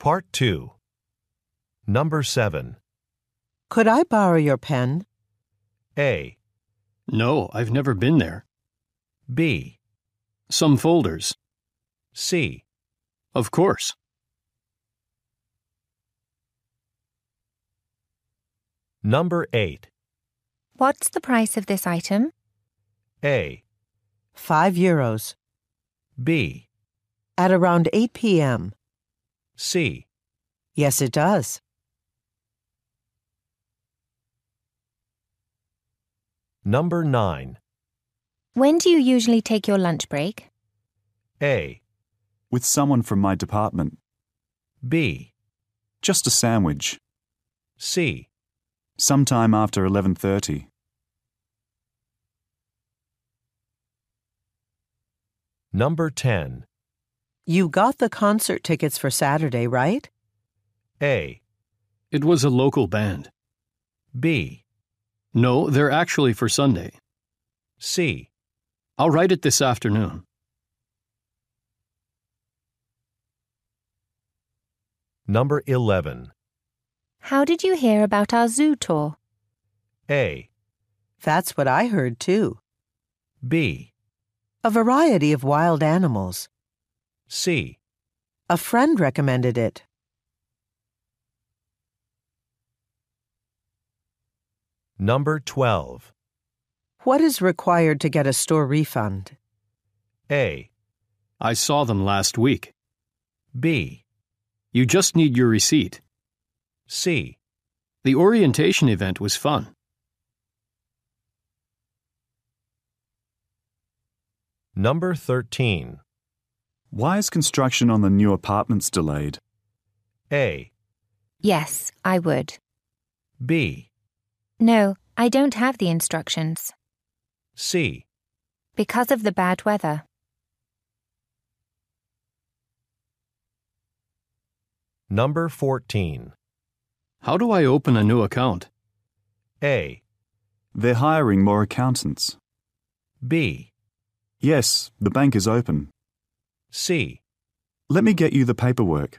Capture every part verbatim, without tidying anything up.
Part two. Number seven. Could I borrow your pen? A. No, I've never been there. B. Some folders. C. Of course. Number eight. What's the price of this item? A. Five euros. B. At around eight p.m. C. Yes, it does. Number nine. When do you usually take your lunch break? A. With someone from my department. B. Just a sandwich. C. Sometime after eleven thirty. Number ten. You got the concert tickets for Saturday, right? A. It was a local band. B. No, they're actually for Sunday. C. I'll write it this afternoon. Number eleven. How did you hear about our zoo tour? A. That's what I heard, too. B. A variety of wild animals. C. A friend recommended it. Number twelve. What is required to get a store refund? A. I saw them last week. B. You just need your receipt. C. The orientation event was fun. Number thirteen. Why is construction on the new apartments delayed? A. Yes, I would. B. No, I don't have the instructions. C. Because of the bad weather. Number fourteen. How do I open a new account? A. They're hiring more accountants. B. Yes, the bank is open. C. Let me get you the paperwork.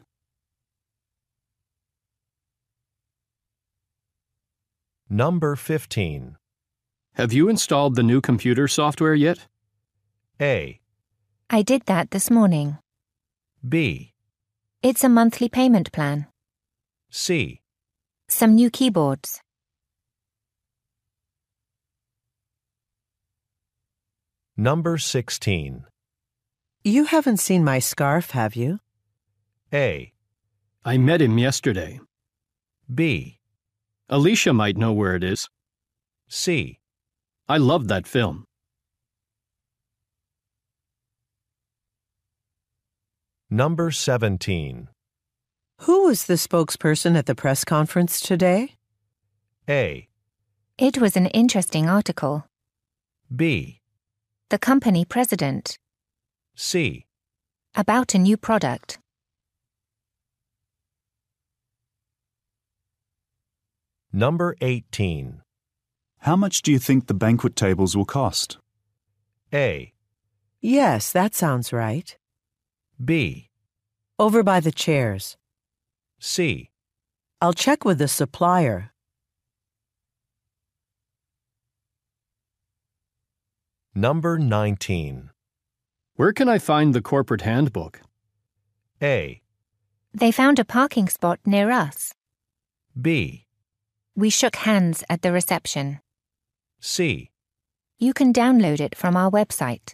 Number fifteen. Have you installed the new computer software yet? A. I did that this morning. B. It's a monthly payment plan. C. Some new keyboards. Number sixteen. You haven't seen my scarf, have you? A. I met him yesterday. B. Alicia might know where it is. C. I loved that film. Number seventeen. Who was the spokesperson at the press conference today? A. It was an interesting article. B. The company president. C. About a new product. Number eighteen. How much do you think the banquet tables will cost? A. Yes, that sounds right. B. Over by the chairs. C. I'll check with the supplier. Number nineteen. Where can I find the corporate handbook? A. They found a parking spot near us. B. We shook hands at the reception. C. You can download it from our website.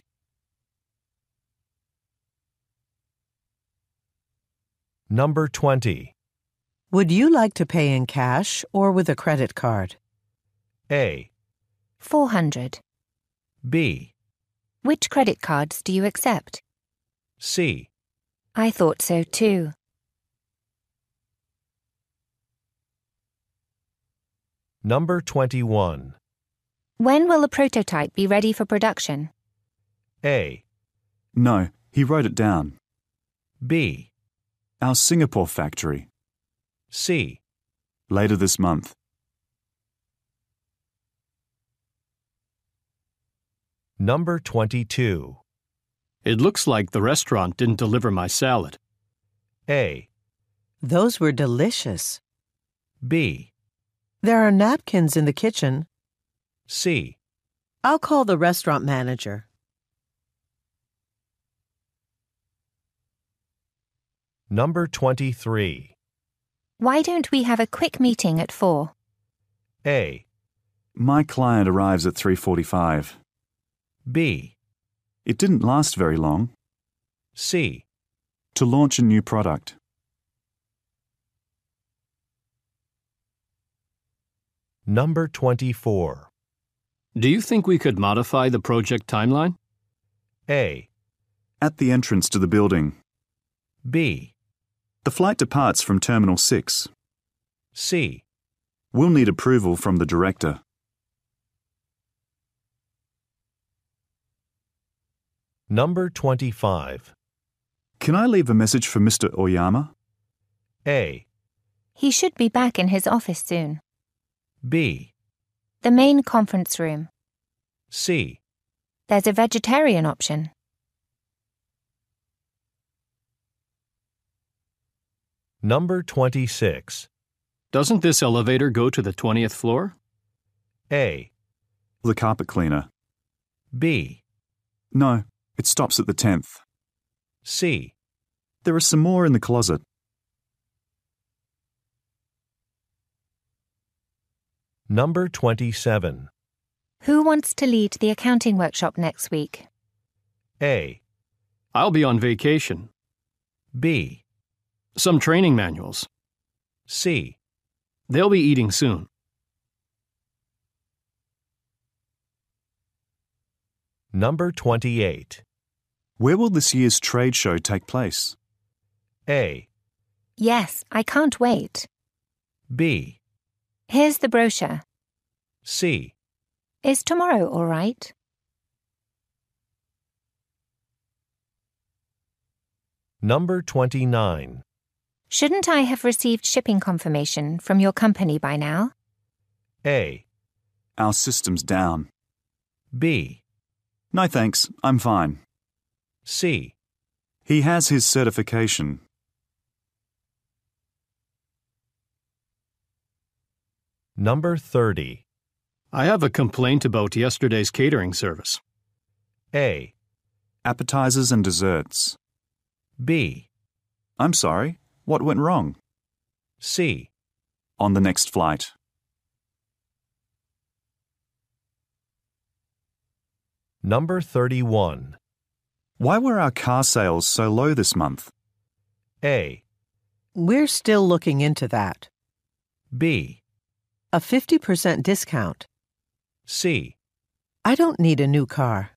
Number twenty. Would you like to pay in cash or with a credit card? A. four hundred. B. Which credit cards do you accept? C. I thought so too. Number twenty-one. When will the prototype be ready for production? A. No, he wrote it down. B. Our Singapore factory. C. Later this month. Number twenty-two. It looks like the restaurant didn't deliver my salad. A. Those were delicious. B, There are napkins in the kitchen. C, I'll call the restaurant manager. Number twenty-three. Why don't we have a quick meeting at four? A, My client arrives at three forty-five. B, It didn't last very long. C, To launch a new product. Number twenty-four. Do you think we could modify the project timeline? A, At the entrance to the building. B, The flight departs from Terminal six. C, We'll need approval from the director. Number twenty-five. Can I leave a message for Mister Oyama? A, He should be back in his office soon. B, The main conference room. C, There's a vegetarian option. Number twenty-six. Doesn't this elevator go to the twentieth floor? A, The carpet cleaner. B, No, it stops at the tenth. C, There are some more in the closet. Number twenty-seven. Who wants to lead the accounting workshop next week? A, I'll be on vacation. B, Some training manuals. C, They'll be eating soon. Number twenty-eight. Where will this year's trade show take place? A, Yes, I can't wait. B, Here's the brochure. C, Is tomorrow all right? Number twenty-nine. Shouldn't I have received shipping confirmation from your company by now? A, Our system's down. B, No thanks, I'm fine. C, He has his certification. Number thirty. I have a complaint about yesterday's catering service. A, Appetizers and desserts. B, I'm sorry, what went wrong? C, On the next flight. Number thirty-one. Why were our car sales so low this month? A, We're still looking into that. B, A fifty percent discount. C, I don't need a new car.